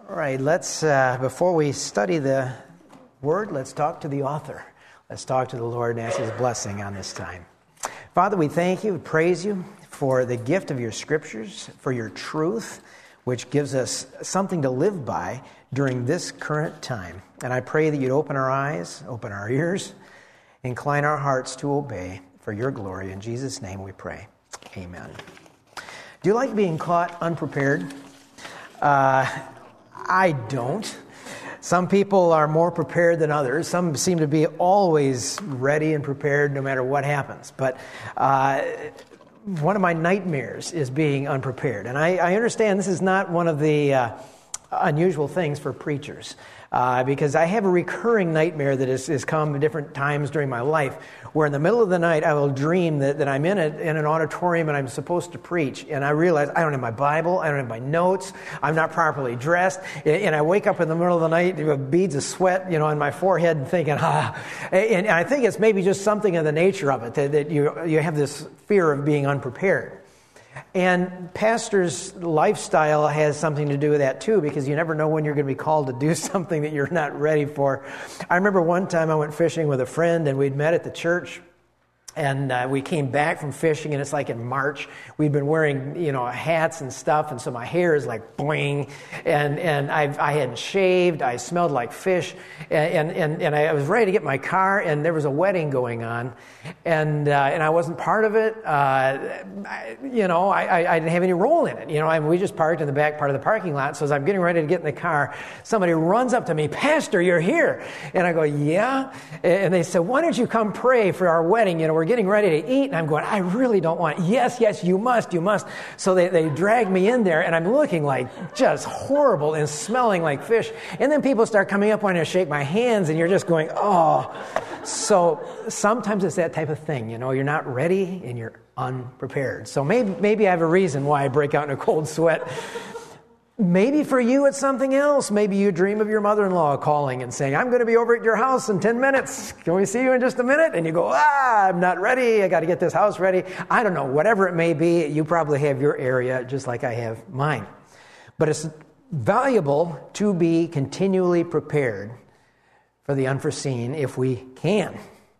All right, let's, before we study the Word, let's talk to the author. Let's talk to the Lord and ask His blessing on this time. Father, we thank you, praise you for the gift of your Scriptures, for your truth, which gives us something to live by during this current time. And I pray that you'd open our eyes, open our ears, incline our hearts to obey for your glory. In Jesus' name we pray. Amen. Do you like being caught unprepared? I don't. Some people are more prepared than others. Some seem to be always ready and prepared no matter what happens. But one of my nightmares is being unprepared. And I understand this is not one of the unusual things for preachers. Because I have a recurring nightmare that has come at different times during my life, where in the middle of the night I will dream that I'm in an auditorium and I'm supposed to preach, and I realize I don't have my Bible, I don't have my notes, I'm not properly dressed, and I wake up in the middle of the night with beads of sweat, on my forehead, and thinking, and I think it's maybe just something of the nature of it that you have this fear of being unprepared. And pastor's lifestyle has something to do with that too, because you never know when you're going to be called to do something that you're not ready for. I remember one time I went fishing with a friend, and we'd met at the church, and we came back from fishing, and it's like in March. We'd been wearing, hats and stuff, and so my hair is like boing, and I hadn't shaved. I smelled like fish, and I was ready to get my car, and there was a wedding going on, and I wasn't part of it. I didn't have any role in it. We just parked in the back part of the parking lot. So as I'm getting ready to get in the car, somebody runs up to me, "Pastor, you're here," and I go, "Yeah," and they said, "Why don't you come pray for our wedding? We're getting ready to eat." And I'm going, "I really don't want." Yes, you must. So they drag me in there, and I'm looking like just horrible and smelling like fish. And then people start coming up wanting to shake my hands, and you're just going, oh. So sometimes it's that type of thing, you're not ready and you're unprepared. So maybe I have a reason why I break out in a cold sweat. Maybe for you it's something else. Maybe you dream of your mother-in-law calling and saying, "I'm going to be over at your house in 10 minutes. Can we see you in just a minute?" And you go, "I'm not ready. I got to get this house ready." I don't know. Whatever it may be, you probably have your area just like I have mine. But it's valuable to be continually prepared for the unforeseen if we can.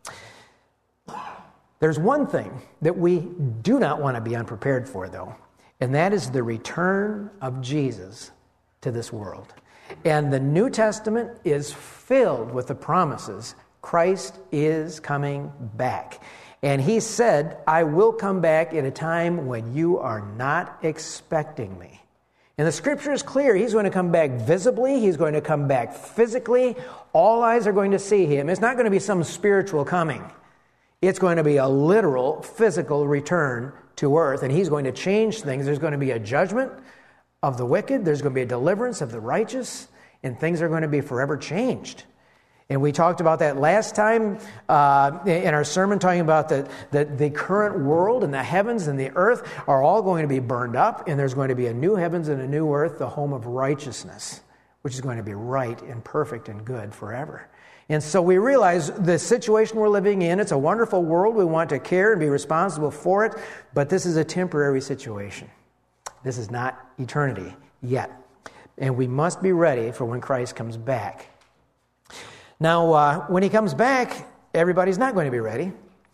There's one thing that we do not want to be unprepared for, though. And that is the return of Jesus to this world. And the New Testament is filled with the promises. Christ is coming back. And he said, "I will come back at a time when you are not expecting me." And the scripture is clear. He's going to come back visibly. He's going to come back physically. All eyes are going to see him. It's not going to be some spiritual coming. It's going to be a literal, physical return to earth, and he's going to change things. There's going to be a judgment of the wicked. There's going to be a deliverance of the righteous, and things are going to be forever changed. And we talked about that last time in our sermon, talking about the current world and the heavens and the earth are all going to be burned up, and there's going to be a new heavens and a new earth, the home of righteousness, which is going to be right and perfect and good forever. And so we realize the situation we're living in, it's a wonderful world. We want to care and be responsible for it, but this is a temporary situation. This is not eternity yet. And we must be ready for when Christ comes back. Now, when he comes back, everybody's not going to be ready.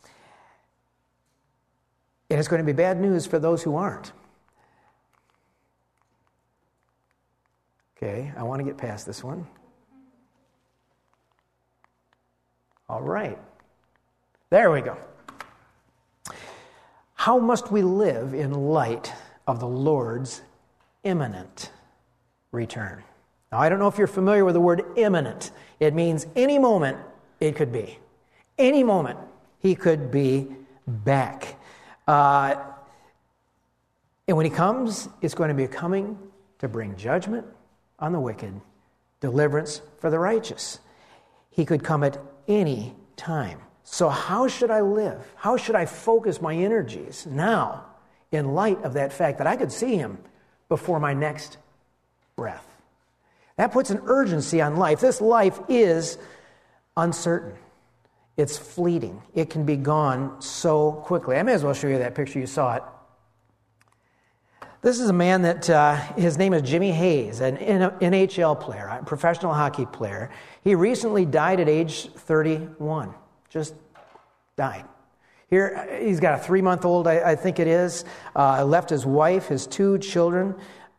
And it's going to be bad news for those who aren't. Okay, I want to get past this one. All right. There we go. How must we live in light of the Lord's imminent return? Now, I don't know if you're familiar with the word imminent. It means any moment it could be. Any moment he could be back. And when he comes, it's going to be coming to bring judgment on the wicked, deliverance for the righteous. He could come at any time. So how should I live? How should I focus my energies now in light of that fact that I could see him before my next breath? That puts an urgency on life. This life is uncertain. It's fleeting. It can be gone so quickly. I may as well show you that picture. You saw it. This is a man that, his name is Jimmy Hayes, an NHL player, a professional hockey player. He recently died at age 31, just died. Here, he's got a 3-month-old, I think it is, left his wife, his 2 children.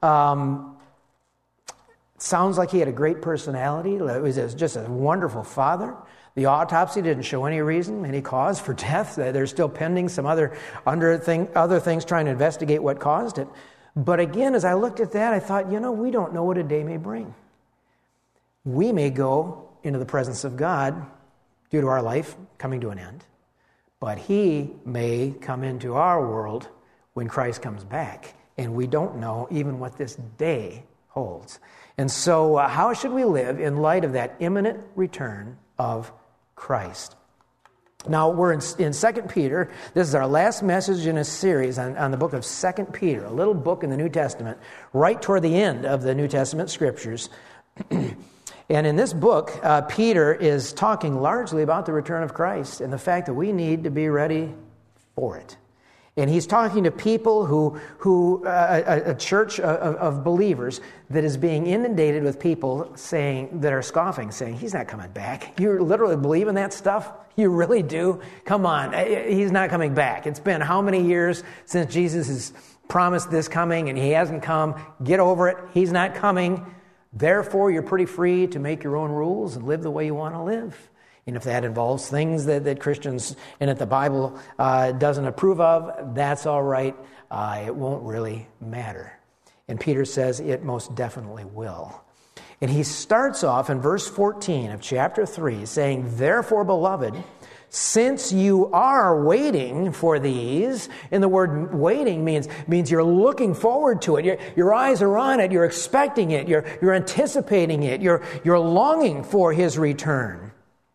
Sounds like he had a great personality. He was just a wonderful father. The autopsy didn't show any reason, any cause for death. They're still pending some other things trying to investigate what caused it. But again, as I looked at that, I thought, we don't know what a day may bring. We may go into the presence of God due to our life coming to an end, but He may come into our world when Christ comes back, and we don't know even what this day holds. And so how should we live in light of that imminent return of Christ? Now, we're in 2 Peter. This is our last message in a series on the book of 2 Peter, a little book in the New Testament, right toward the end of the New Testament Scriptures. And in this book, Peter is talking largely about the return of Christ and the fact that we need to be ready for it. And he's talking to people who a church of believers that is being inundated with people that are scoffing, saying, he's not coming back. You literally believe in that stuff? You really do? Come on, he's not coming back. It's been how many years since Jesus has promised this coming and he hasn't come? Get over it. He's not coming. Therefore, you're pretty free to make your own rules and live the way you want to live. And if that involves things that Christians and that the Bible doesn't approve of, that's all right. It won't really matter. And Peter says it most definitely will. And he starts off in verse 14 of chapter 3 saying, therefore, beloved, since you are waiting for these, and the word waiting means you're looking forward to it. Your eyes are on it. You're expecting it. You're anticipating it. You're longing for His return.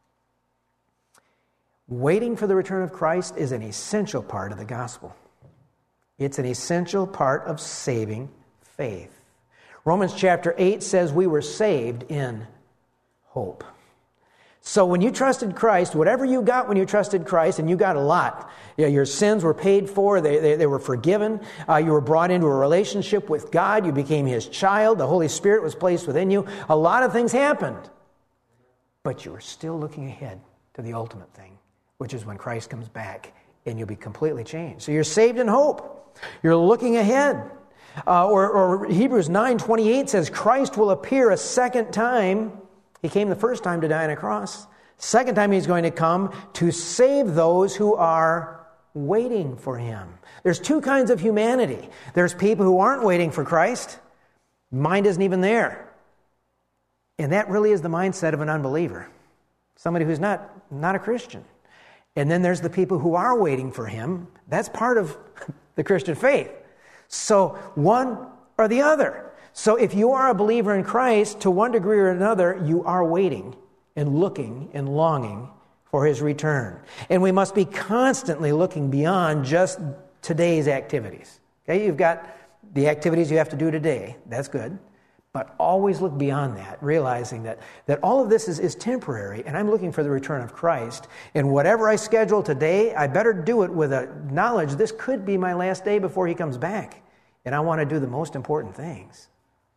Waiting for the return of Christ is an essential part of the gospel. It's an essential part of saving faith. Romans chapter 8 says we were saved in hope. So when you trusted Christ, whatever you got when you trusted Christ, and you got a lot, your sins were paid for, they were forgiven, you were brought into a relationship with God, you became His child, the Holy Spirit was placed within you, a lot of things happened. But you were still looking ahead to the ultimate thing, which is when Christ comes back and you'll be completely changed. So you're saved in hope. You're looking ahead. Or Hebrews 9:28 says Christ will appear a second time. He came the first time to die on a cross. Second time He's going to come to save those who are waiting for Him. There's 2 kinds of humanity. There's people who aren't waiting for Christ. Mind isn't even there. And that really is the mindset of an unbeliever. Somebody who's not a Christian. And then there's the people who are waiting for Him. That's part of the Christian faith. So one or the other. So if you are a believer in Christ, to one degree or another, you are waiting and looking and longing for His return. And we must be constantly looking beyond just today's activities. Okay, you've got the activities you have to do today. That's good. But always look beyond that, realizing that all of this is temporary, and I'm looking for the return of Christ. And whatever I schedule today, I better do it with a knowledge this could be my last day before He comes back. And I want to do the most important things.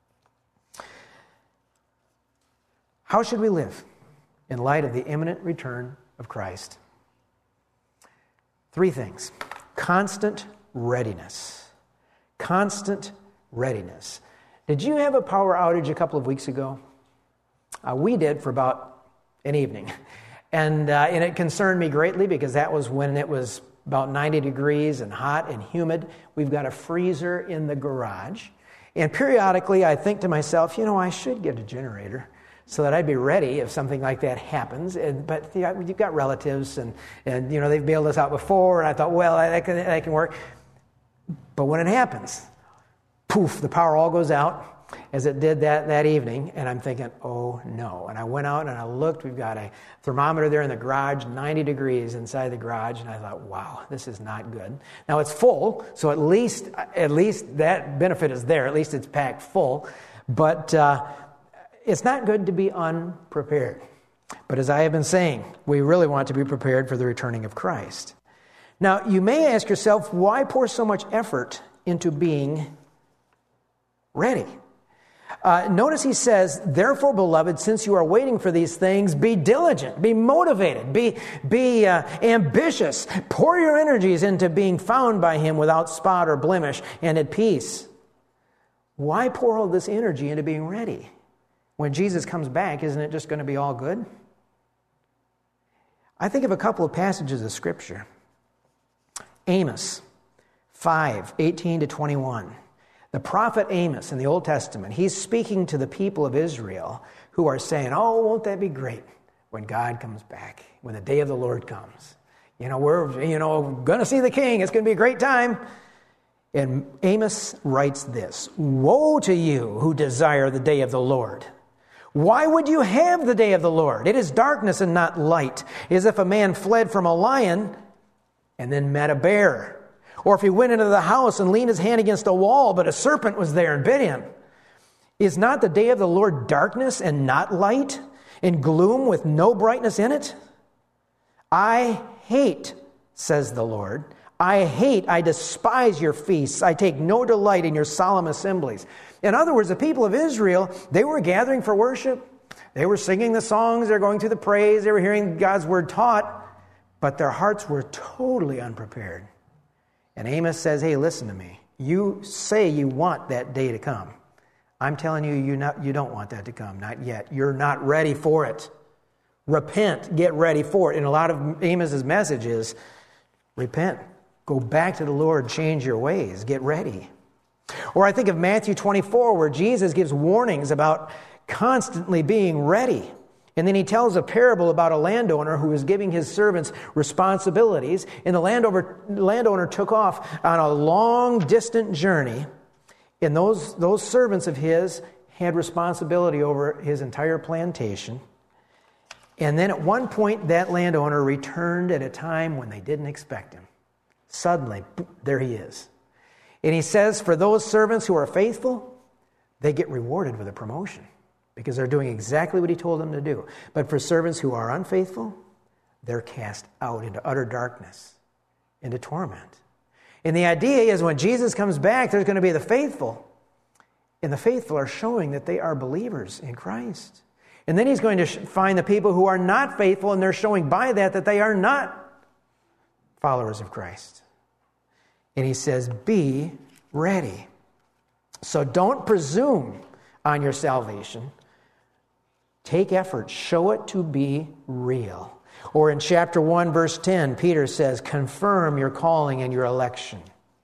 How should we live in light of the imminent return of Christ? 3 things. Constant readiness. Constant readiness. Did you have a power outage a couple of weeks ago? We did for about an evening. And it concerned me greatly because that was when it was about 90 degrees and hot and humid. We've got a freezer in the garage. And periodically I think to myself, I should get a generator so that I'd be ready if something like that happens. But you've got relatives and they've bailed us out before. And I thought, well, that can work. But when it happens, poof, the power all goes out, as it did that evening, and I'm thinking, oh no. And I went out and I looked, we've got a thermometer there in the garage, 90 degrees inside the garage, and I thought, wow, this is not good. Now it's full, so at least that benefit is there, at least it's packed full, but it's not good to be unprepared. But as I have been saying, we really want to be prepared for the returning of Christ. Now, you may ask yourself, why pour so much effort into being Ready. Notice he says, therefore, beloved, since you are waiting for these things, be diligent, be motivated, be ambitious. Pour your energies into being found by him without spot or blemish and at peace. Why pour all this energy into being ready? When Jesus comes back, isn't it just going to be all good? I think of a couple of passages of Scripture. Amos 5:18-21. The prophet Amos in the Old Testament, he's speaking to the people of Israel who are saying, oh, won't that be great when God comes back, when the day of the Lord comes. We're going to see the king. It's going to be a great time. And Amos writes this, woe to you who desire the day of the Lord. Why would you have the day of the Lord? It is darkness and not light, as if a man fled from a lion and then met a bear. Or if he went into the house and leaned his hand against a wall, but a serpent was there and bit him. Is not the day of the Lord darkness and not light, and gloom with no brightness in it? I hate, says the Lord, I despise your feasts. I take no delight in your solemn assemblies. In other words, the people of Israel, they were gathering for worship. They were singing the songs. They were going through the praise. They were hearing God's word taught. But their hearts were totally unprepared. And Amos says, hey, listen to me. You say you want that day to come. I'm telling you, you don't want that to come. Not yet. You're not ready for it. Repent. Get ready for it. And a lot of Amos's message is, repent. Go back to the Lord. Change your ways. Get ready. Or I think of Matthew 24, where Jesus gives warnings about constantly being ready. And then he tells a parable about a landowner who was giving his servants responsibilities. And the landowner took off on a long, distant journey. And those servants of his had responsibility over his entire plantation. And then at one point, that landowner returned at a time when they didn't expect him. Suddenly, there he is. And he says, for those servants who are faithful, they get rewarded with a promotion, because they're doing exactly what he told them to do. But for servants who are unfaithful, they're cast out into utter darkness, into torment. And the idea is when Jesus comes back, there's going to be the faithful. And the faithful are showing that they are believers in Christ. And then he's going to find the people who are not faithful, and they're showing by that they are not followers of Christ. And he says, be ready. So don't presume on your salvation. Take effort. Show it to be real. Or in chapter 1, verse 10, Peter says, confirm your calling and your election.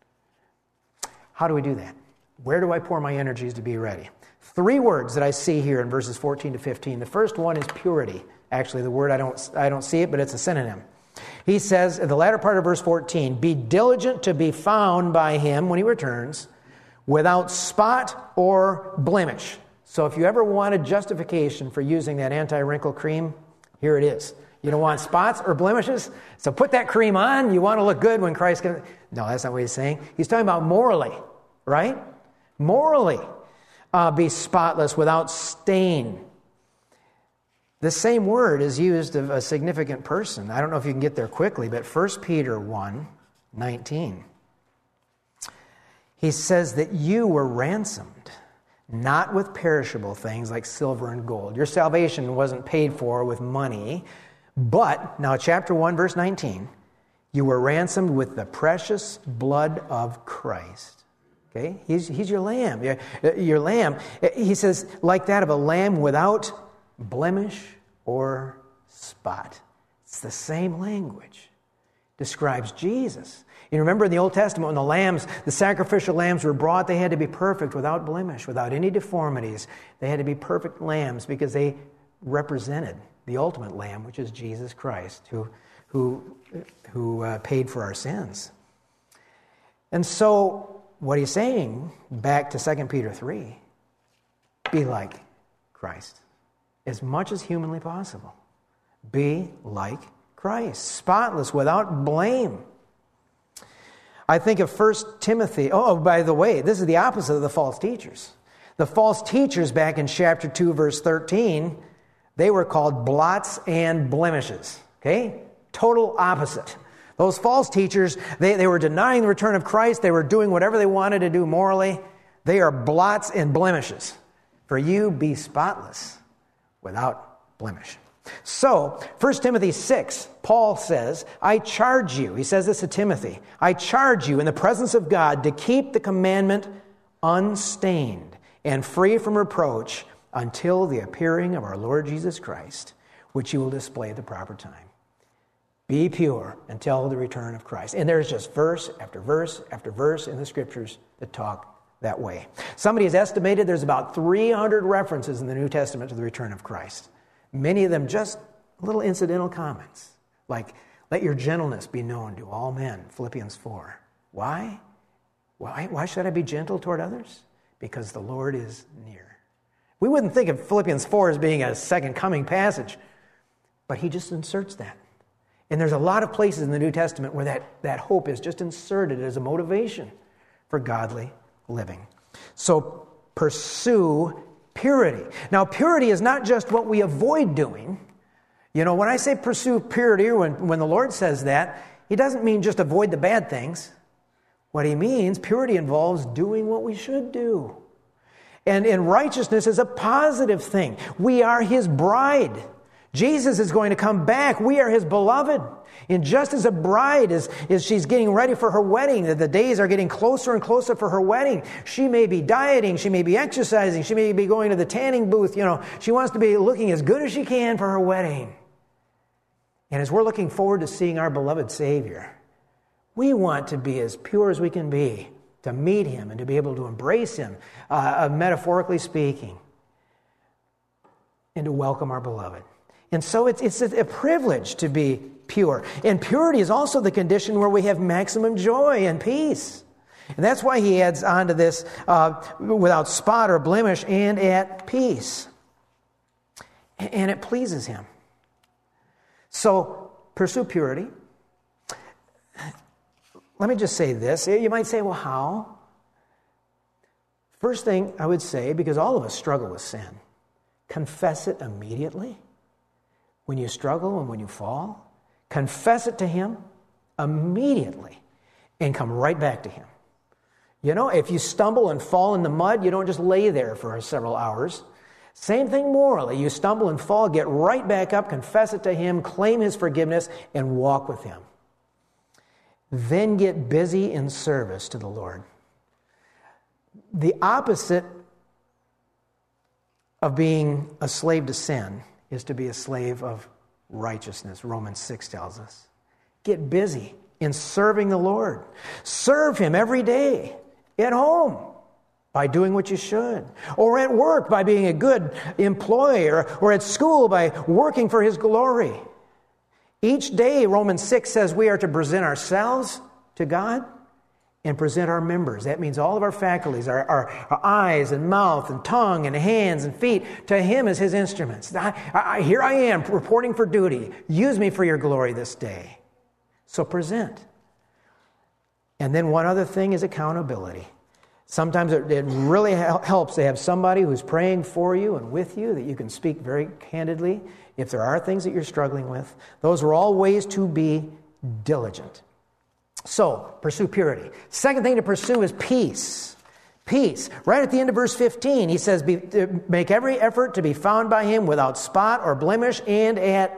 How do we do that? Where do I pour my energies to be ready? 3 words that I see here in verses 14 to 15. The first one is purity. Actually, the word, I don't see it, but it's a synonym. He says, in the latter part of verse 14, be diligent to be found by him when he returns, without spot or blemish. So if you ever wanted justification for using that anti-wrinkle cream, here it is. You don't want spots or blemishes, so put that cream on. You want to look good when Christ comes. No, that's not what he's saying. He's talking about morally, right? Morally, be spotless, without stain. The same word is used of a significant person. I don't know if you can get there quickly, but 1 Peter 1:19. He says that you were ransomed, not with perishable things like silver and gold. Your salvation wasn't paid for with money, but, now chapter 1, verse 19, you were ransomed with the precious blood of Christ. Okay? He's your lamb. Your lamb. He says, like that of a lamb without blemish or spot. It's the same language. Describes Jesus. You remember in the Old Testament when the sacrificial lambs were brought, they had to be perfect, without blemish, without any deformities. They had to be perfect lambs because they represented the ultimate lamb, which is Jesus Christ, who paid for our sins. And so what he's saying, back to 2 Peter 3, be like Christ as much as humanly possible. Be like Christ, spotless, without blame. I think of 1 Timothy. Oh, by the way, this is the opposite of the false teachers. The false teachers back in chapter 2, verse 13, they were called blots and blemishes. Okay? Total opposite. Those false teachers, they were denying the return of Christ. They were doing whatever they wanted to do morally. They are blots and blemishes. For you be spotless, without blemish. So, 1 Timothy 6, Paul says, I charge you, he says this to Timothy, I charge you in the presence of God to keep the commandment unstained and free from reproach until the appearing of our Lord Jesus Christ, which you will display at the proper time. Be pure until the return of Christ. And there's just verse after verse after verse in the Scriptures that talk that way. Somebody has estimated there's about 300 references in the New Testament to the return of Christ. Many of them just little incidental comments, like, let your gentleness be known to all men, Philippians 4. Why? Why should I be gentle toward others? Because the Lord is near. We wouldn't think of Philippians 4 as being a second coming passage, but he just inserts that. And there's a lot of places in the New Testament where that hope is just inserted as a motivation for godly living. So pursue purity. Now, purity is not just what we avoid doing. You know, when I say pursue purity, or when the Lord says that, he doesn't mean just avoid the bad things. What he means, purity involves doing what we should do. And righteousness is a positive thing. We are his bride. Jesus is going to come back. We are his beloved. And just as a bride is she's getting ready for her wedding, that the days are getting closer and closer for her wedding. She may be dieting, she may be exercising, she may be going to the tanning booth. You know, she wants to be looking as good as she can for her wedding. And as we're looking forward to seeing our beloved Savior, we want to be as pure as we can be, to meet him and to be able to embrace him, metaphorically speaking, and to welcome our beloved. And so it's a privilege to be pure. And purity is also the condition where we have maximum joy and peace. And that's why he adds on to this, without spot or blemish and at peace. And it pleases him. So pursue purity. Let me just say this. You might say, well, how? First thing I would say, because all of us struggle with sin, confess it immediately. When you struggle and when you fall, confess it to him immediately and come right back to him. You know, if you stumble and fall in the mud, you don't just lay there for several hours. Same thing morally. You stumble and fall, get right back up, confess it to him, claim his forgiveness, and walk with him. Then get busy in service to the Lord. The opposite of being a slave to sin is to be a slave of righteousness, Romans 6 tells us. Get busy in serving the Lord. Serve him every day, at home, by doing what you should, or at work by being a good employee, or at school by working for his glory. Each day, Romans 6 says we are to present ourselves to God and present our members. That means all of our faculties, our eyes and mouth and tongue and hands and feet, to him as his instruments. Here I am reporting for duty. Use me for your glory this day. So present. And then one other thing is accountability. Sometimes it really helps to have somebody who's praying for you and with you, that you can speak very candidly if there are things that you're struggling with. Those are all ways to be diligent. So, pursue purity. Second thing to pursue is peace. Peace. Right at the end of verse 15, he says, make every effort to be found by him without spot or blemish and at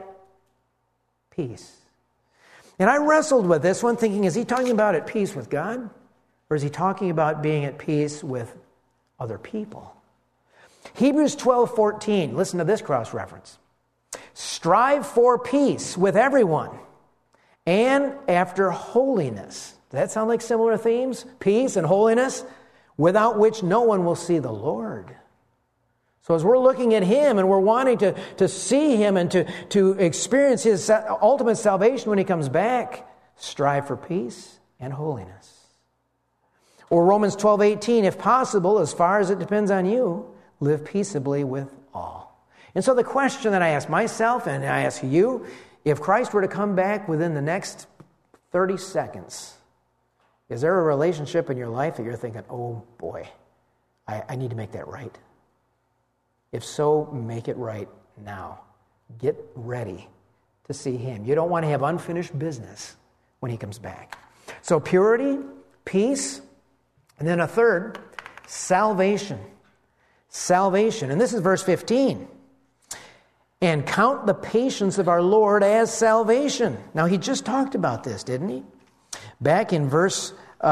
peace. And I wrestled with this one thinking, is he talking about at peace with God? Or is he talking about being at peace with other people? Hebrews 12:14, listen to this cross-reference. Strive for peace with everyone and after holiness. Does that sound like similar themes? Peace and holiness, without which no one will see the Lord. So as we're looking at him and we're wanting to see him and to experience his ultimate salvation when he comes back, strive for peace and holiness. Or Romans 12:18, if possible, as far as it depends on you, live peaceably with all. And so the question that I ask myself and I ask you, if Christ were to come back within the next 30 seconds, is there a relationship in your life that you're thinking, oh boy, I need to make that right? If so, make it right now. Get ready to see him. You don't want to have unfinished business when he comes back. So purity, peace, and then a third, Salvation. Salvation. And this is verse 15. And count the patience of our Lord as salvation. Now, he just talked about this, didn't he? Back in verse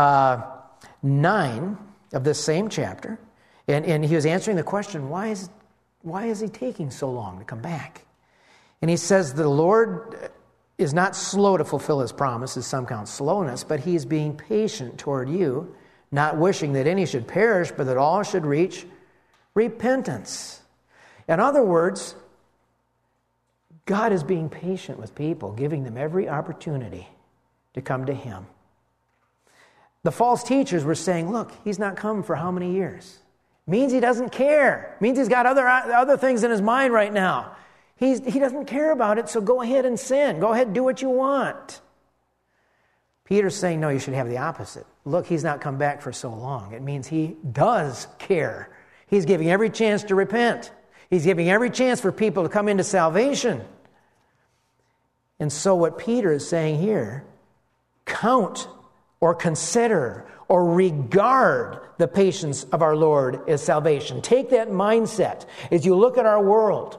9 of this same chapter. And he was answering the question, why is he taking so long to come back? And he says, the Lord is not slow to fulfill his promise, as some count slowness, but he is being patient toward you, not wishing that any should perish, but that all should reach repentance. In other words, God is being patient with people, giving them every opportunity to come to him. The false teachers were saying, look, he's not come for how many years? Means he doesn't care. Means he's got other things in his mind right now. He doesn't care about it, so go ahead and sin. Go ahead and do what you want. Peter's saying, no, you should have the opposite. Look, he's not come back for so long. It means he does care. He's giving every chance to repent. He's giving every chance for people to come into salvation. And so what Peter is saying here, count or consider or regard the patience of our Lord as salvation. Take that mindset as you look at our world.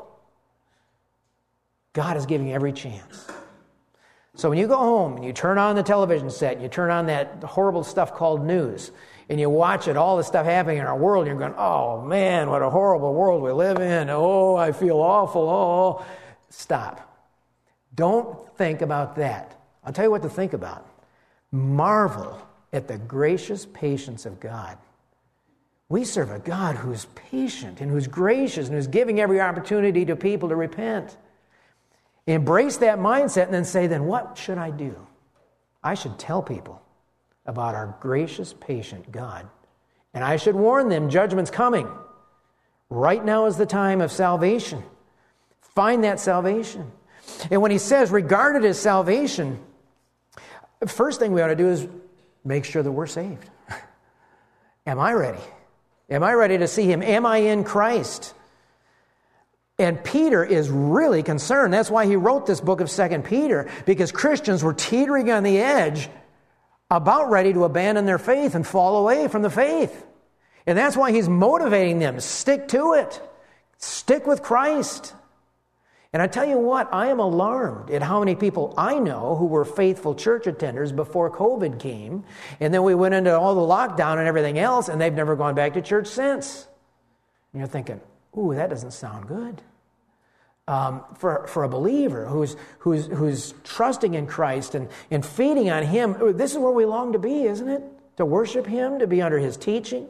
God is giving every chance. So when you go home and you turn on the television set, and you turn on that horrible stuff called news, and you watch it, all the stuff happening in our world, and you're going, oh man, what a horrible world we live in. Oh, I feel awful. Oh, stop. Don't think about that. I'll tell you what to think about. Marvel at the gracious patience of God. We serve a God who's patient and who's gracious and who's giving every opportunity to people to repent. Embrace that mindset and then say, then what should I do? I should tell people about our gracious, patient God. And I should warn them, judgment's coming. Right now is the time of salvation. Find that salvation. And when he says, regard it as salvation, the first thing we ought to do is make sure that we're saved. Am I ready? Am I ready to see him? Am I in Christ? And Peter is really concerned. That's why he wrote this book of 2 Peter, because Christians were teetering on the edge, about ready to abandon their faith and fall away from the faith. And that's why he's motivating them. Stick to it. Stick with Christ. And I tell you what, I am alarmed at how many people I know who were faithful church attenders before COVID came, and then we went into all the lockdown and everything else, and they've never gone back to church since. And you're thinking, ooh, that doesn't sound good. For a believer who's trusting in Christ and feeding on him, this is where we long to be, isn't it? To worship him, to be under his teaching.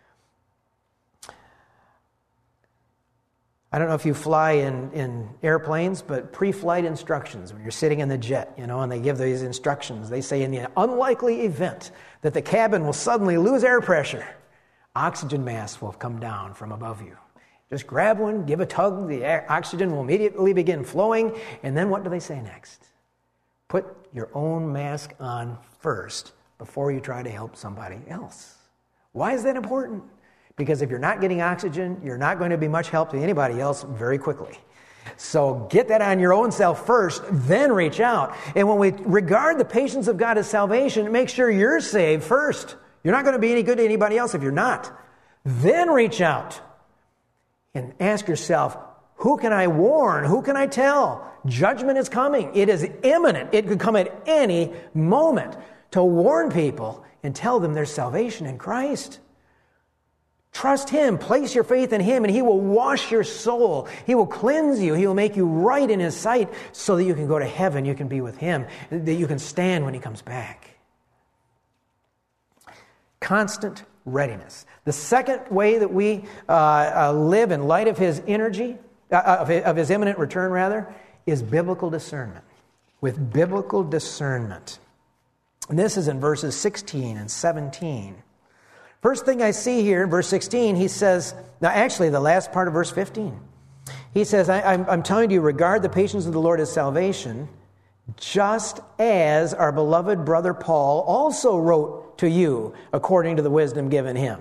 I don't know if you fly in airplanes, but pre-flight instructions, when you're sitting in the jet, and they give these instructions, they say in the unlikely event that the cabin will suddenly lose air pressure, oxygen masks will come down from above you. Just grab one, give a tug, the oxygen will immediately begin flowing, and then what do they say next? Put your own mask on first before you try to help somebody else. Why is that important? Because if you're not getting oxygen, you're not going to be much help to anybody else very quickly. So get that on your own self first, then reach out. And when we regard the patience of God as salvation, make sure you're saved first. You're not going to be any good to anybody else if you're not. Then reach out and ask yourself, who can I warn? Who can I tell? Judgment is coming. It is imminent. It could come at any moment. To warn people and tell them there's salvation in Christ. Trust him. Place your faith in him, and he will wash your soul. He will cleanse you. He will make you right in his sight so that you can go to heaven. You can be with him, that you can stand when he comes back. Constant readiness. The second way that we live in light of his of his imminent return, is biblical discernment. With biblical discernment. And this is in verses 16 and 17. First thing I see here in verse 16, he says, now actually the last part of verse 15, he says, I'm telling you, regard the patience of the Lord as salvation, just as our beloved brother Paul also wrote to you according to the wisdom given him.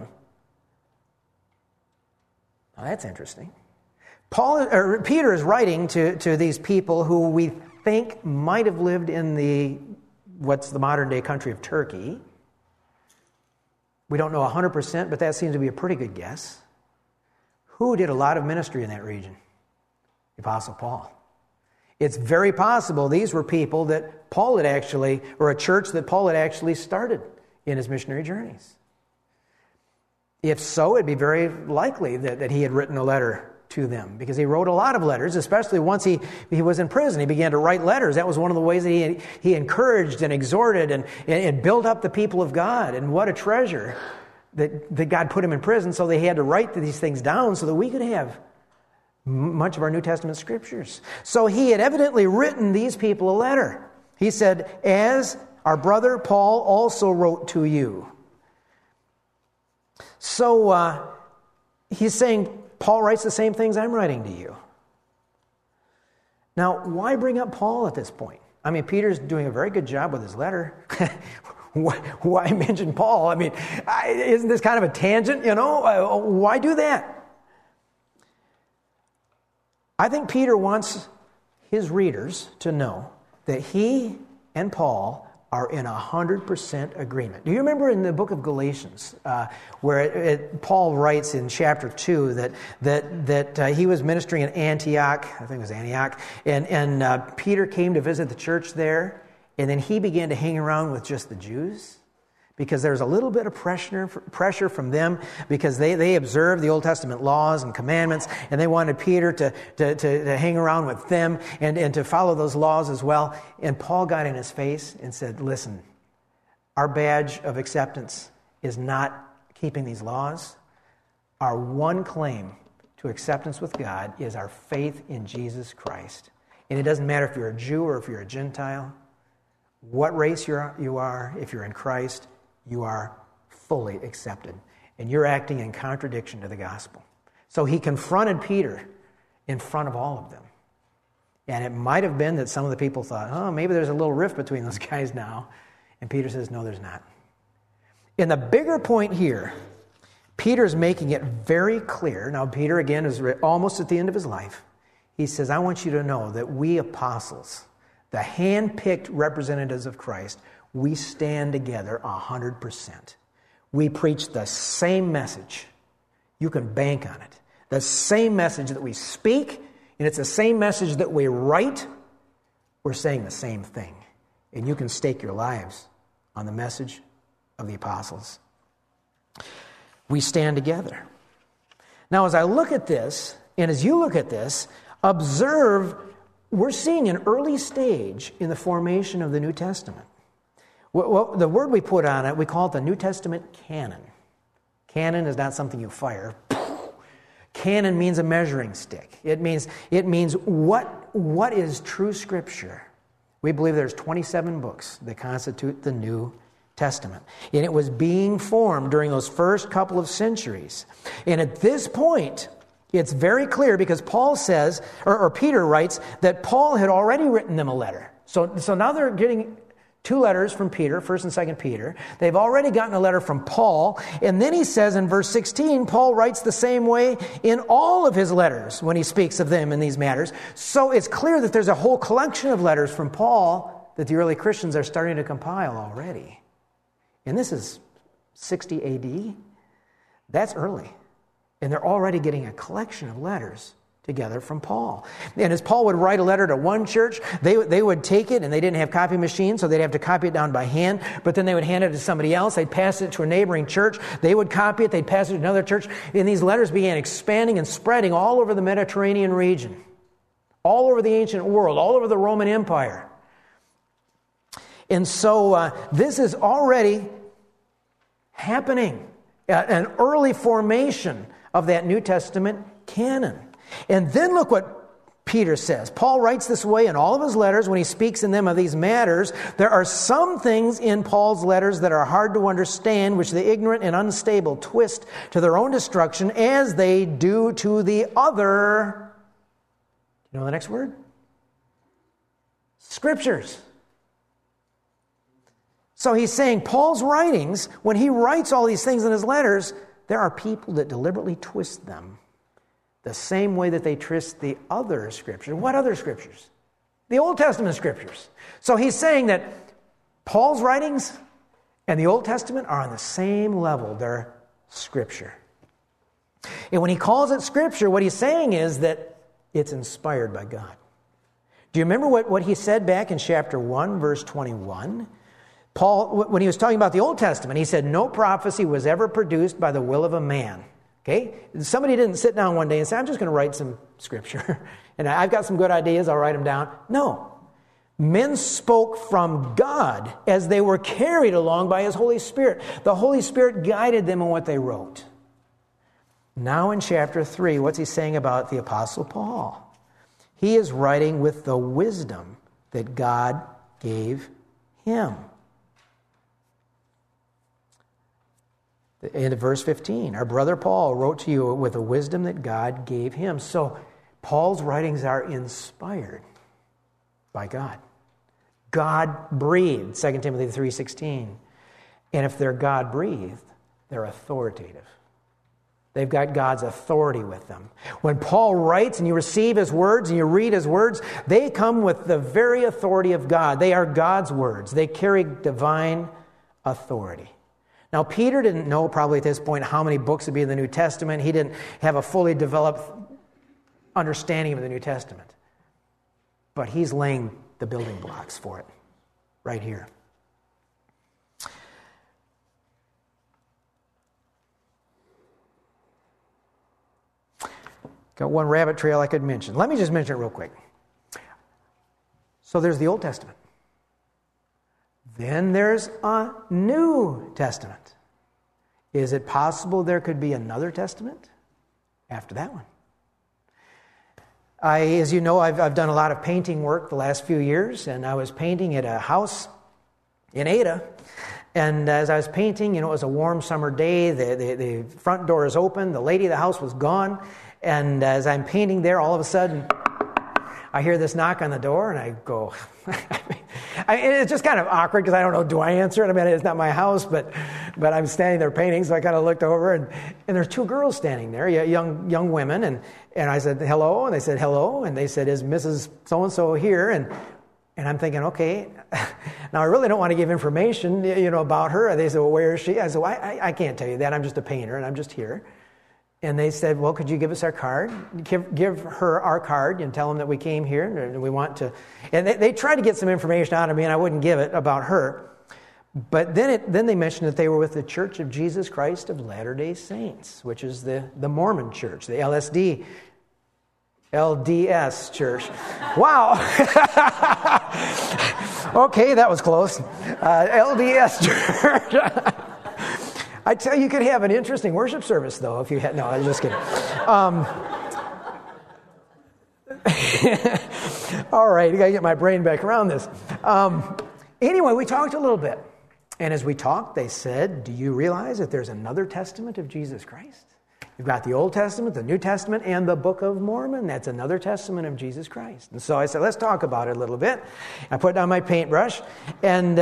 Now that's interesting. Peter is writing to these people who we think might have lived in what's the modern day country of Turkey. We don't know 100%, but that seems to be a pretty good guess. Who did a lot of ministry in that region? The Apostle Paul. It's very possible these were people that Paul had actually, or a church that Paul had actually started in his missionary journeys. If so, it'd be very likely that he had written a letter to them, because he wrote a lot of letters, especially once he was in prison. He began to write letters. That was one of the ways that he encouraged and exhorted and built up the people of God. And what a treasure that God put him in prison, so they had to write these things down so that we could have much of our New Testament scriptures. So he had evidently written these people a letter. He said, as our brother Paul also wrote to you. So he's saying, Paul writes the same things I'm writing to you. Now, why bring up Paul at this point? I mean, Peter's doing a very good job with his letter. Why mention Paul? I mean, isn't this kind of a tangent, Why do that? I think Peter wants his readers to know that he and Paul are in 100% agreement. Do you remember in the book of Galatians where Paul writes in chapter 2 that he was ministering in Antioch, I think it was Antioch, and Peter came to visit the church there, and then he began to hang around with just the Jews? Because there's a little bit of pressure from them, because they observed the Old Testament laws and commandments, and they wanted Peter to hang around with them and to follow those laws as well. And Paul got in his face and said, listen, our badge of acceptance is not keeping these laws. Our one claim to acceptance with God is our faith in Jesus Christ. And it doesn't matter if you're a Jew or if you're a Gentile, what race you are, if you're in Christ, you are fully accepted. And you're acting in contradiction to the gospel. So he confronted Peter in front of all of them. And it might have been that some of the people thought, maybe there's a little rift between those guys now. And Peter says, no, there's not. In the bigger point here, Peter's making it very clear. Now, Peter, again, is almost at the end of his life. He says, I want you to know that we apostles, the hand-picked representatives of Christ, we stand together 100%. We preach the same message. You can bank on it. The same message that we speak, and it's the same message that we write. We're saying the same thing. And you can stake your lives on the message of the apostles. We stand together. Now, as I look at this, and as you look at this, observe, we're seeing an early stage in the formation of the New Testament. Well, the word we put on it, we call it the New Testament canon. Canon is not something you fire. Canon means a measuring stick. It means what is true Scripture. We believe there's 27 books that constitute the New Testament. And it was being formed during those first couple of centuries. And at this point, it's very clear, because Paul says, or Peter writes, that Paul had already written them a letter. So now they're getting 2 letters from Peter, 1st and 2nd Peter. They've already gotten a letter from Paul. And then he says in verse 16, Paul writes the same way in all of his letters when he speaks of them in these matters. So it's clear that there's a whole collection of letters from Paul that the early Christians are starting to compile already. And this is 60 AD. That's early. And they're already getting a collection of letters together from Paul. And as Paul would write a letter to one church, they would take it, and they didn't have copy machines, so they'd have to copy it down by hand, but then they would hand it to somebody else. They'd pass it to a neighboring church. They would copy it. They'd pass it to another church. And these letters began expanding and spreading all over the Mediterranean region, all over the ancient world, all over the Roman Empire. And so this is already happening, an early formation of that New Testament canon. And then look what Peter says. Paul writes this way in all of his letters when he speaks in them of these matters. There are some things in Paul's letters that are hard to understand, which the ignorant and unstable twist to their own destruction, as they do to the other. You know the next word? Scriptures. So he's saying Paul's writings, when he writes all these things in his letters, there are people that deliberately twist them the same way that they twist the other scriptures. What other scriptures? The Old Testament scriptures. So he's saying that Paul's writings and the Old Testament are on the same level. They're Scripture. And when he calls it Scripture, what he's saying is that it's inspired by God. Do you remember what he said back in chapter 1, verse 21? Paul, when he was talking about the Old Testament, he said, no prophecy was ever produced by the will of a man. Okay? Somebody didn't sit down one day and say, I'm just going to write some Scripture. And I've got some good ideas, I'll write them down. No. Men spoke from God as they were carried along by His Holy Spirit. The Holy Spirit guided them in what they wrote. Now in chapter 3, what's he saying about the Apostle Paul? He is writing with the wisdom that God gave him. The end of verse 15, our brother Paul wrote to you with the wisdom that God gave him. So Paul's writings are inspired by God. God breathed, 2 Timothy 3:16. And if they're God breathed, they're authoritative. They've got God's authority with them. When Paul writes and you receive his words and you read his words, they come with the very authority of God. They are God's words. They carry divine authority. Now, Peter didn't know probably at this point how many books would be in the New Testament. He didn't have a fully developed understanding of the New Testament. But he's laying the building blocks for it right here. Got one rabbit trail I could mention. Let me just mention it real quick. So there's the Old Testament. Then there's a New Testament. Is it possible there could be another testament after that one? As you know, I've done a lot of painting work the last few years, and I was painting at a house in Ada. And as I was painting, it was a warm summer day. The front door is open. The lady of the house was gone. And as I'm painting there, all of a sudden, I hear this knock on the door, and I go... it's just kind of awkward because I don't know, do I answer it? I mean, it's not my house, but I'm standing there painting, so I kind of looked over, and there's two girls standing there, young women, and I said, hello, and they said, hello, and they said, is Mrs. So-and-so here? And I'm thinking, okay, now I really don't want to give information, about her. They said, well, where is she? I said, well, I can't tell you that. I'm just a painter, and I'm just here. And they said, well, could you give us our card? Give her our card and tell them that we came here and we want to... And they tried to get some information out of me, and I wouldn't give it about her. But then they mentioned that they were with the Church of Jesus Christ of Latter-day Saints, which is the Mormon church, the LDS church. Wow. Okay, that was close. LDS church. I tell you, could have an interesting worship service, though, if you had... No, I'm just kidding. All right, you got to get my brain back around this. Anyway, we talked a little bit. And as we talked, they said, do you realize that there's another testament of Jesus Christ? You've got the Old Testament, the New Testament, and the Book of Mormon. That's another testament of Jesus Christ. And so I said, let's talk about it a little bit. I put down my paintbrush, and...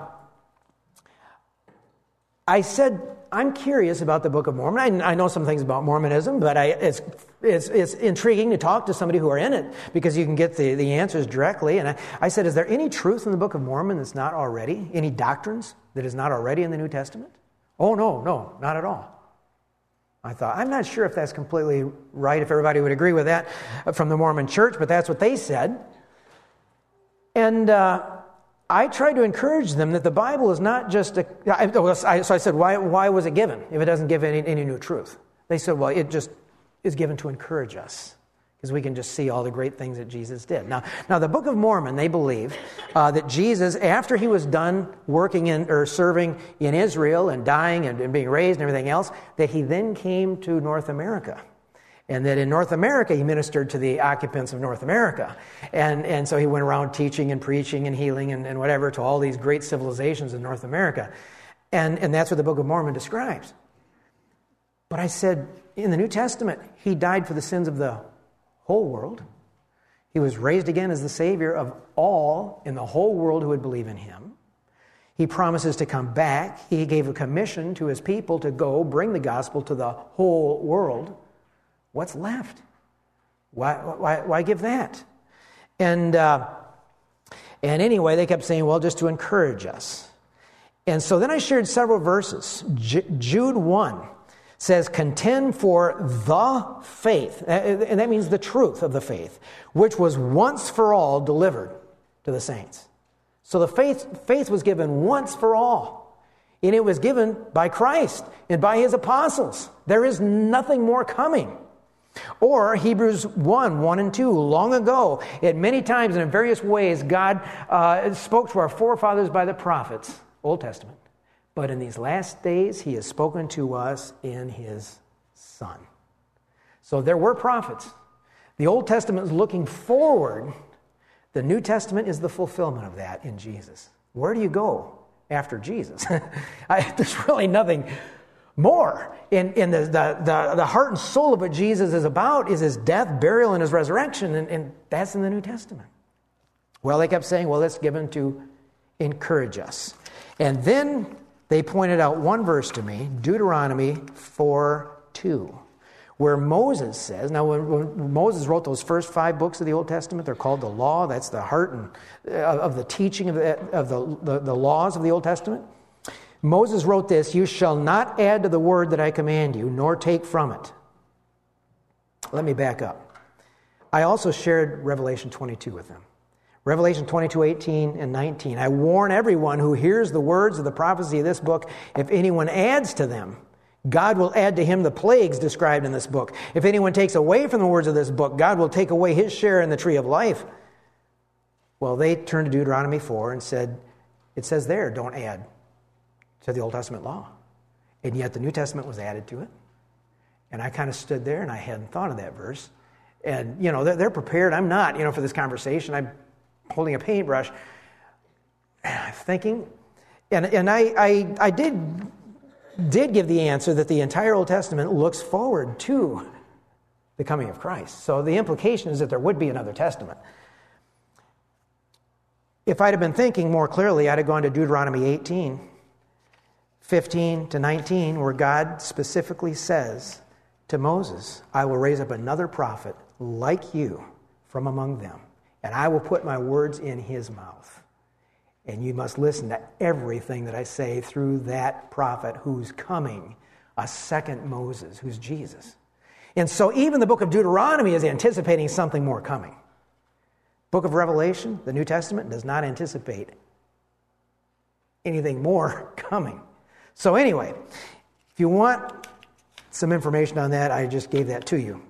I said, I'm curious about the Book of Mormon. I know some things about Mormonism, but it's intriguing to talk to somebody who are in it because you can get the answers directly. And I said, is there any truth in the Book of Mormon that's not already, any doctrines that is not already in the New Testament? Oh, no, not at all. I thought, I'm not sure if that's completely right, if everybody would agree with that from the Mormon church, but that's what they said. And... I tried to encourage them that the Bible is not just so I said, why was it given if it doesn't give any new truth? They said, well, it just is given to encourage us because we can just see all the great things that Jesus did. Now the Book of Mormon, they believe that Jesus, after he was done working or serving in Israel and dying and being raised and everything else, that he then came to North America. And that in North America, he ministered to the occupants of North America. And so he went around teaching and preaching and healing and whatever to all these great civilizations in North America. And that's what the Book of Mormon describes. But I said, in the New Testament, he died for the sins of the whole world. He was raised again as the Savior of all in the whole world who would believe in him. He promises to come back. He gave a commission to his people to go bring the gospel to the whole world. What's left? Why give that? And anyway, they kept saying, well, just to encourage us. And so then I shared several verses. Jude 1 says, contend for the faith, and that means the truth of the faith, which was once for all delivered to the saints. So the faith was given once for all, and it was given by Christ and by his apostles. There is nothing more coming. Or Hebrews 1 and 2, long ago, at many times and in various ways, God spoke to our forefathers by the prophets, Old Testament. But in these last days, he has spoken to us in his Son. So there were prophets. The Old Testament is looking forward. The New Testament is the fulfillment of that in Jesus. Where do you go after Jesus? There's really nothing more. In the heart and soul of what Jesus is about is his death, burial, and his resurrection, and that's in the New Testament. Well, they kept saying, well, it's given to encourage us. And then they pointed out one verse to me, Deuteronomy 4:2, where Moses says, now when Moses wrote those first 5 books of the Old Testament, they're called the law. That's the heart of the teaching of the laws of the Old Testament. Moses wrote this, you shall not add to the word that I command you, nor take from it. Let me back up. I also shared Revelation 22 with them. Revelation 22:18 and 19. I warn everyone who hears the words of the prophecy of this book, if anyone adds to them, God will add to him the plagues described in this book. If anyone takes away from the words of this book, God will take away his share in the tree of life. Well, they turned to Deuteronomy 4 and said, it says there, don't add to the Old Testament law. And yet the New Testament was added to it. And I kind of stood there and I hadn't thought of that verse. And, they're prepared. I'm not, for this conversation. I'm holding a paintbrush, thinking. And I did give the answer that the entire Old Testament looks forward to the coming of Christ. So the implication is that there would be another testament. If I'd have been thinking more clearly, I'd have gone to Deuteronomy 18:15 to 19, where God specifically says to Moses, I will raise up another prophet like you from among them, and I will put my words in his mouth. And you must listen to everything that I say through that prophet who's coming, a second Moses, who's Jesus. And so even the book of Deuteronomy is anticipating something more coming. Book of Revelation, the New Testament, does not anticipate anything more coming. So anyway, if you want some information on that, I just gave that to you.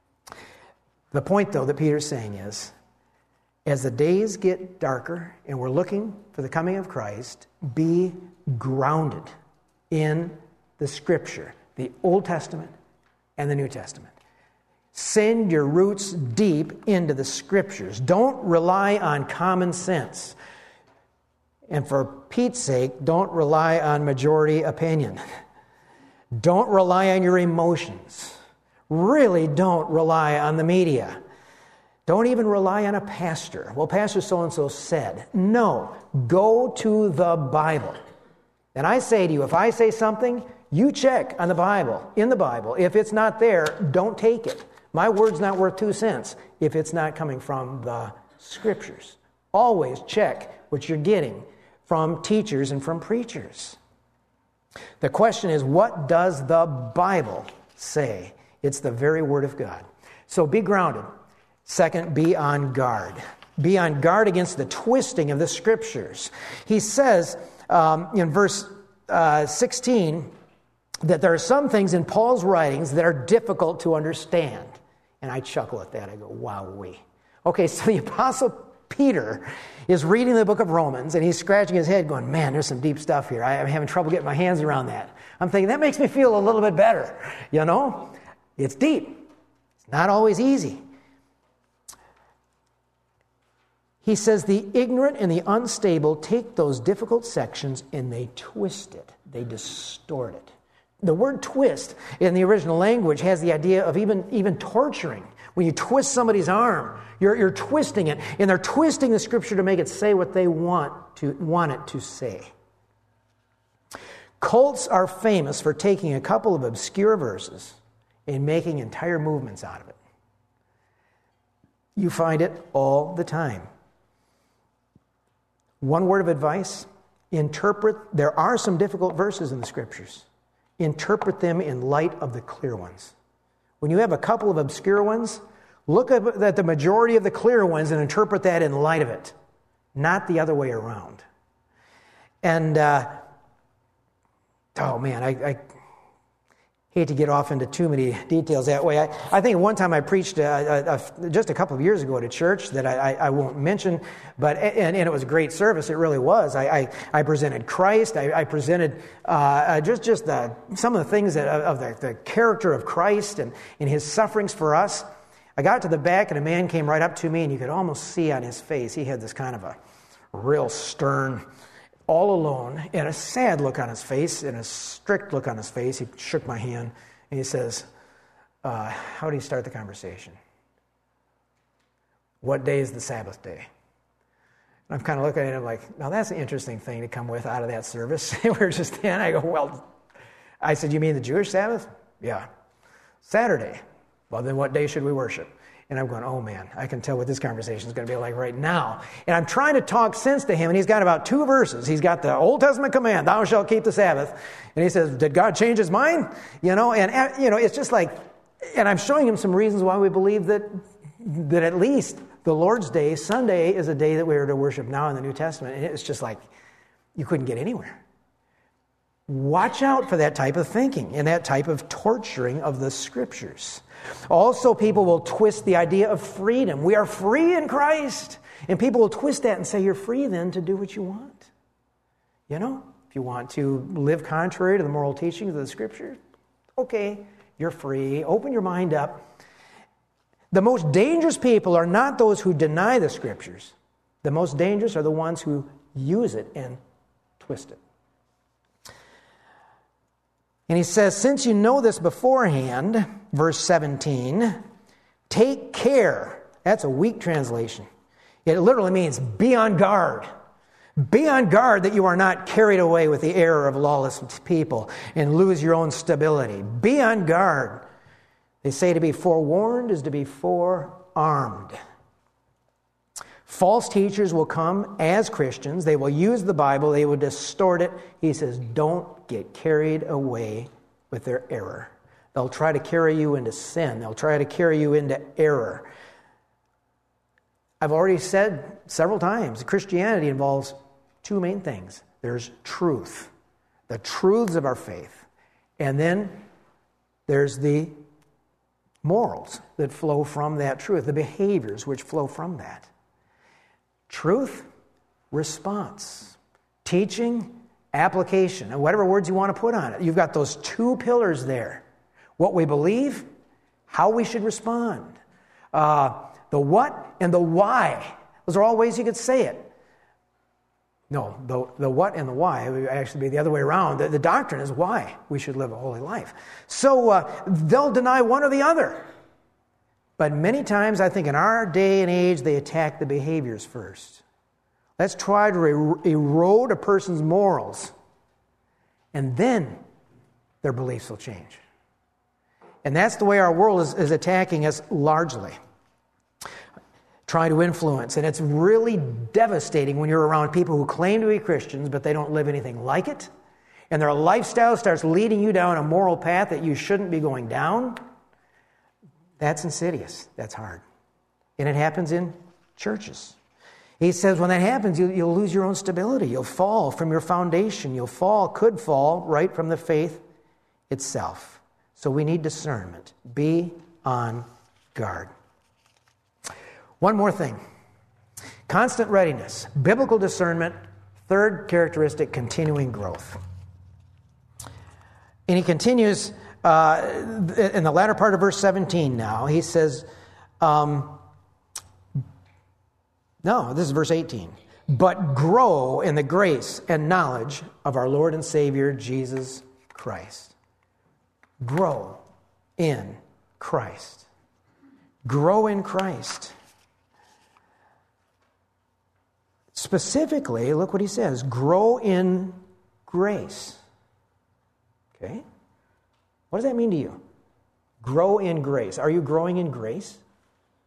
The point, though, that Peter's saying is, as the days get darker and we're looking for the coming of Christ, be grounded in the Scripture, the Old Testament and the New Testament. Send your roots deep into the Scriptures. Don't rely on common sense. And for Pete's sake, don't rely on majority opinion. Don't rely on your emotions. Really don't rely on the media. Don't even rely on a pastor. Well, Pastor so-and-so said. No, go to the Bible. And I say to you, if I say something, you check on the Bible, in the Bible. If it's not there, don't take it. My word's not worth 2 cents if it's not coming from the Scriptures. Always check what you're getting from teachers and from preachers. The question is, what does the Bible say? It's the very Word of God. So be grounded. Second, be on guard. Be on guard against the twisting of the Scriptures. He says in verse 16 that there are some things in Paul's writings that are difficult to understand. And I chuckle at that. I go, wowee. Okay, so the Apostle Peter is reading the book of Romans, and he's scratching his head going, man, there's some deep stuff here. I'm having trouble getting my hands around that. I'm thinking, that makes me feel a little bit better. It's deep. It's not always easy. He says the ignorant and the unstable take those difficult sections and they twist it. They distort it. The word twist in the original language has the idea of even torturing. When you twist somebody's arm, you're twisting it. And they're twisting the Scripture to make it say what they want it to say. Cults are famous for taking a couple of obscure verses and making entire movements out of it. You find it all the time. One word of advice, There are some difficult verses in the Scriptures. Interpret them in light of the clear ones. When you have a couple of obscure ones, look at the majority of the clear ones and interpret that in light of it, not the other way around. And, I hate to get off into too many details that way. I think one time I preached just a couple of years ago at a church that I won't mention, but and it was a great service. It really was. I presented Christ. I presented just some of the things of the character of Christ and His sufferings for us. I got to the back and a man came right up to me, and you could almost see on his face he had this kind of a real stern, all alone, and a sad look on his face and a strict look on his face. He shook my hand and he says, how do you start the conversation? What day is the Sabbath day? And I'm kind of looking at him like, now that's an interesting thing to come with out of that service. We're just then, I go, well, I said, you mean the Jewish Sabbath? Yeah. Saturday. Well, then what day should we worship? And I'm going, oh man, I can tell what this conversation is going to be like right now. And I'm trying to talk sense to him, and he's got about 2 verses. He's got the Old Testament command, thou shalt keep the Sabbath. And he says, did God change his mind? It's just like, and I'm showing him some reasons why we believe that at least the Lord's Day, Sunday, is a day that we are to worship now in the New Testament. And it's just like, you couldn't get anywhere. Watch out for that type of thinking and that type of torturing of the Scriptures. Also, people will twist the idea of freedom. We are free in Christ. And people will twist that and say, you're free then to do what you want. If you want to live contrary to the moral teachings of the Scripture, okay, you're free. Open your mind up. The most dangerous people are not those who deny the Scriptures. The most dangerous are the ones who use it and twist it. And he says, since you know this beforehand, verse 17, take care. That's a weak translation. It literally means be on guard. Be on guard that you are not carried away with the error of lawless people and lose your own stability. Be on guard. They say to be forewarned is to be forearmed. False teachers will come as Christians. They will use the Bible. They will distort it. He says, don't get carried away with their error. They'll try to carry you into sin. They'll try to carry you into error. I've already said several times, Christianity involves 2 main things. There's truth, the truths of our faith. And then there's the morals that flow from that truth, the behaviors which flow from that. Truth, response, teaching, application, and whatever words you want to put on it. You've got those 2 pillars there. What we believe, how we should respond. The what and the why. Those are all ways you could say it. No, the what and the why would actually be the other way around. The doctrine is why we should live a holy life. So they'll deny one or the other. But many times, I think in our day and age, they attack the behaviors first. Let's try to erode a person's morals, and then their beliefs will change. And that's the way our world is attacking us largely. Trying to influence. And it's really devastating when you're around people who claim to be Christians, but they don't live anything like it. And their lifestyle starts leading you down a moral path that you shouldn't be going down. That's insidious. That's hard. And it happens in churches. He says when that happens, you'll lose your own stability. You'll fall from your foundation. Could fall right from the faith itself. So we need discernment. Be on guard. One more thing. Constant readiness. Biblical discernment. 3rd characteristic, continuing growth. And he continues in the latter part of verse 17 now. He says, no, this is verse 18. But grow in the grace and knowledge of our Lord and Savior, Jesus Christ. Grow in Christ. Grow in Christ. Specifically, look what he says. Grow in grace. Okay? What does that mean to you? Grow in grace. Are you growing in grace?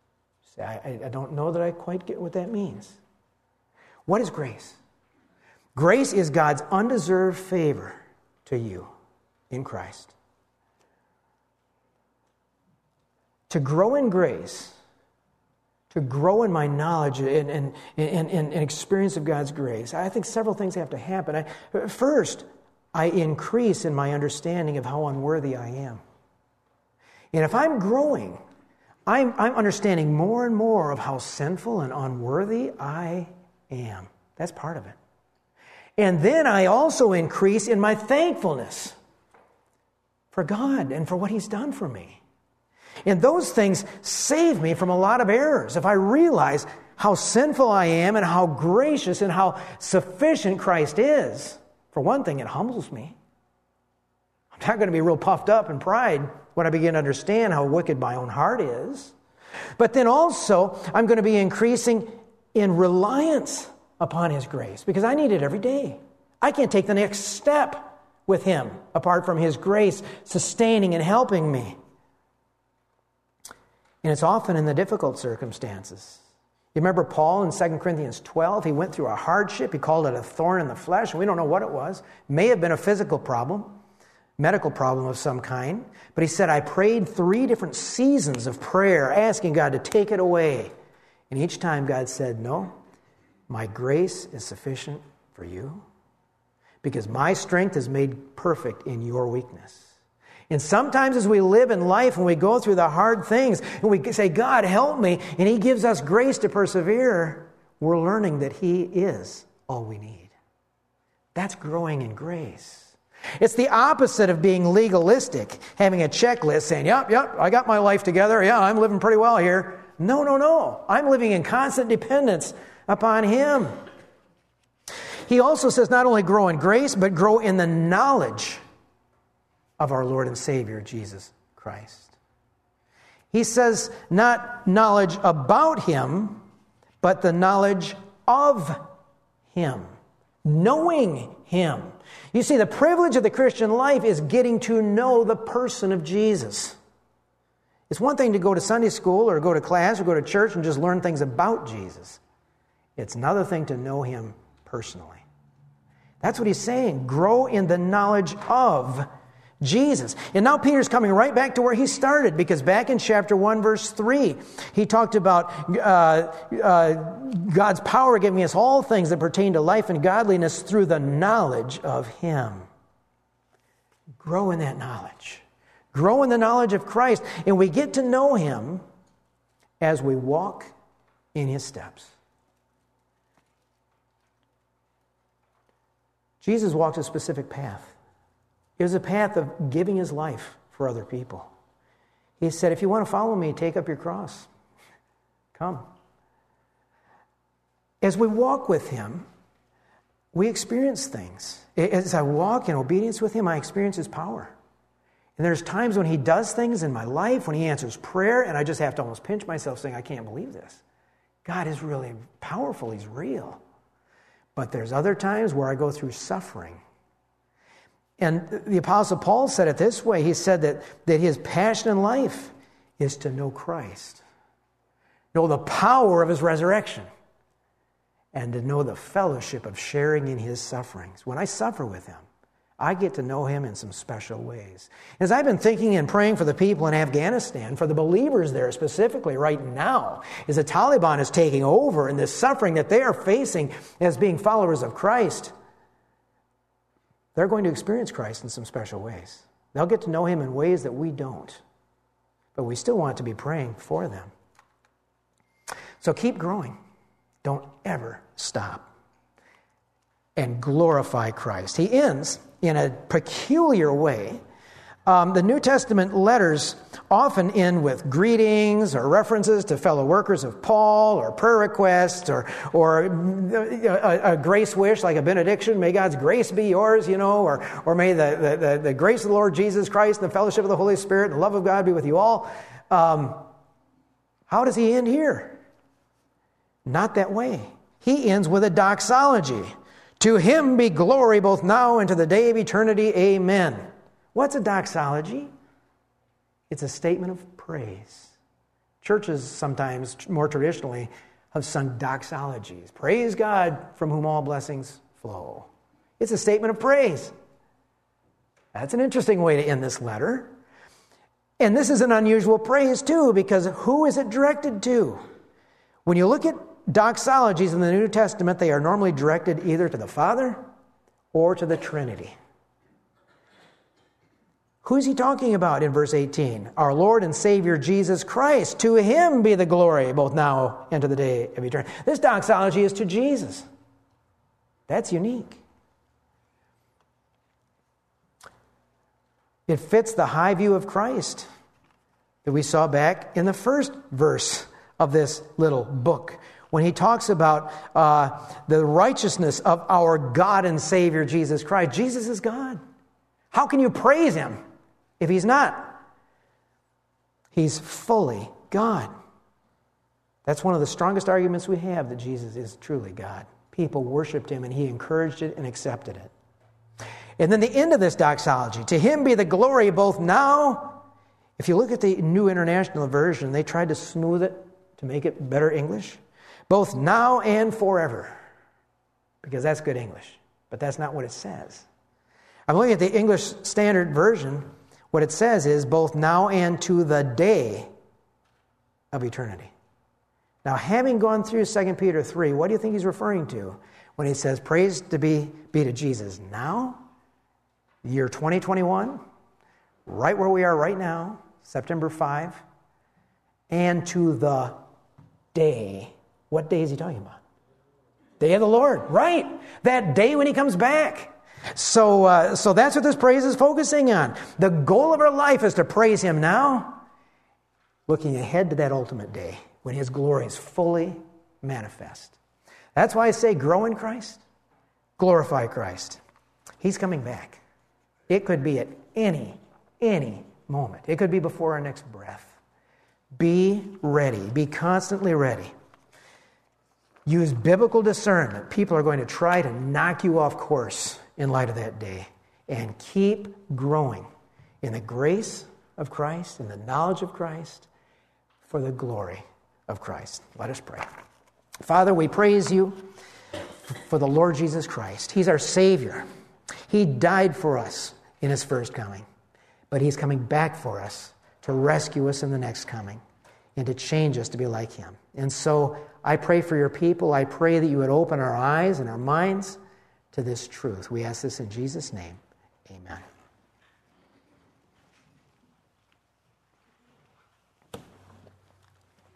I don't know that I quite get what that means. What is grace? Grace is God's undeserved favor to you in Christ. To grow in grace, to grow in my knowledge and experience of God's grace, I think several things have to happen. First, I increase in my understanding of how unworthy I am. And if I'm growing, I'm understanding more and more of how sinful and unworthy I am. That's part of it. And then I also increase in my thankfulness for God and for what He's done for me. And those things save me from a lot of errors. If I realize how sinful I am and how gracious and how sufficient Christ is, for one thing, it humbles me. I'm not going to be real puffed up in pride when I begin to understand how wicked my own heart is. But then also, I'm going to be increasing in reliance upon His grace, because I need it every day. I can't take the next step with Him apart from His grace sustaining and helping me. And it's often in the difficult circumstances. You remember Paul in 2 Corinthians 12? He went through a hardship. He called it a thorn in the flesh. And we don't know what it was. It may have been a physical problem, medical problem of some kind. But he said, I prayed 3 different seasons of prayer, asking God to take it away. And each time God said, no, my grace is sufficient for you, because my strength is made perfect in your weakness. And sometimes as we live in life and we go through the hard things and we say, God, help me, and He gives us grace to persevere, we're learning that He is all we need. That's growing in grace. It's the opposite of being legalistic, having a checklist saying, yep, I got my life together. Yeah, I'm living pretty well here. No. I'm living in constant dependence upon Him. He also says not only grow in grace, but grow in the knowledge of our Lord and Savior, Jesus Christ. He says not knowledge about Him, but the knowledge of Him. Knowing Him. You see, the privilege of the Christian life is getting to know the person of Jesus. It's one thing to go to Sunday school or go to class or go to church and just learn things about Jesus. It's another thing to know Him personally. That's what he's saying. Grow in the knowledge of Jesus. And now Peter's coming right back to where he started, because back in chapter 1, verse 3, he talked about God's power giving us all things that pertain to life and godliness through the knowledge of Him. Grow in that knowledge. Grow in the knowledge of Christ. And we get to know Him as we walk in His steps. Jesus walked a specific path. It was a path of giving His life for other people. He said, if you want to follow me, take up your cross. Come. As we walk with Him, we experience things. As I walk in obedience with Him, I experience His power. And there's times when He does things in my life, when He answers prayer, and I just have to almost pinch myself saying, I can't believe this. God is really powerful. He's real. But there's other times where I go through suffering. And the Apostle Paul said it this way. He said that his passion in life is to know Christ, know the power of His resurrection, and to know the fellowship of sharing in His sufferings. When I suffer with Him, I get to know Him in some special ways. As I've been thinking and praying for the people in Afghanistan, for the believers there specifically right now, as the Taliban is taking over and the suffering that they are facing as being followers of Christ, they're going to experience Christ in some special ways. They'll get to know Him in ways that we don't. But we still want to be praying for them. So keep growing. Don't ever stop. And glorify Christ. He ends in a peculiar way. The New Testament letters often end with greetings or references to fellow workers of Paul, or prayer requests, or a grace wish like a benediction. May God's grace be yours, or may the grace of the Lord Jesus Christ and the fellowship of the Holy Spirit and the love of God be with you all. How does he end here? Not that way. He ends with a doxology. To Him be glory both now and to the day of eternity. Amen. What's a doxology? It's a statement of praise. Churches sometimes, more traditionally, have sung doxologies. Praise God, from whom all blessings flow. It's a statement of praise. That's an interesting way to end this letter. And this is an unusual praise too, because who is it directed to? When you look at doxologies in the New Testament, they are normally directed either to the Father or to the Trinity. Who's he talking about in verse 18? Our Lord and Savior Jesus Christ. To him be the glory, both now and to the day of eternity. This doxology is to Jesus. That's unique. It fits the high view of Christ that we saw back in the first verse of this little book, when he talks about the righteousness of our God and Savior Jesus Christ. Jesus is God. How can you praise him if he's not? He's fully God. That's one of the strongest arguments we have, that Jesus is truly God. People worshiped him, and he encouraged it and accepted it. And then the end of this doxology, to him be the glory both now. If you look at the New International Version, they tried to smooth it to make it better English. Both now and forever. Because that's good English. But that's not what it says. I'm looking at the English Standard Version. What it says is both now and to the day of eternity. Now, having gone through 2 Peter 3, what do you think he's referring to when he says, praise to be to Jesus now? Year 2021, right where we are right now, September 5, and to the day. What day is he talking about? Day of the Lord, right? That day when he comes back. So that's what this praise is focusing on. The goal of our life is to praise him now, looking ahead to that ultimate day when his glory is fully manifest. That's why I say grow in Christ, glorify Christ. He's coming back. It could be at any moment. It could be before our next breath. Be ready. Be constantly ready. Use biblical discernment. People are going to try to knock you off course in light of that day. And keep growing in the grace of Christ, in the knowledge of Christ, for the glory of Christ. Let us pray. Father, we praise you for the Lord Jesus Christ. He's our Savior. He died for us in his first coming, but he's coming back for us to rescue us in the next coming and to change us to be like him. And so I pray for your people. I pray that you would open our eyes and our minds to this truth. We ask this in Jesus' name. Amen.